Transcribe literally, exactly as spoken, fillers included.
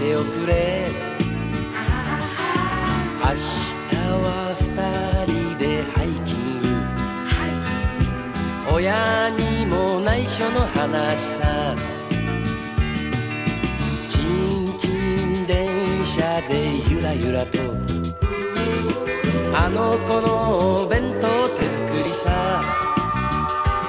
ておくれ。明日は二人でハイキング、親にも内緒の話さ。チンチン電車でゆらゆらとあの子の